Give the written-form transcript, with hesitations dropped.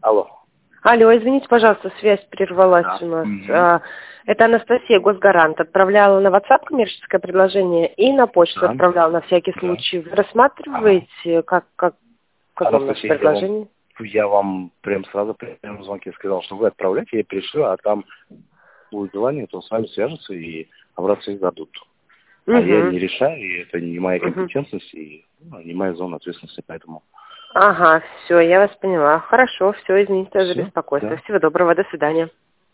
Алло. Алло, извините, пожалуйста, связь прервалась Да. у нас. Это Анастасия, Госгарант. Отправляла на WhatsApp коммерческое предложение и на почту Да. отправляла на всякий Да. случай. Вы рассматриваете, как вам наше Анастасия, предложение? я вам прям сразу прямо в звонке сказал, что вы отправляете, я пришлю, а там будет желание, то с вами свяжутся и обратно их дадут. А я не решаю, и это не моя компетентность, и не моя зона ответственности, поэтому... Ага, все, я вас поняла. Хорошо, все, извините за Все? беспокойство. Да. Всего доброго, до свидания.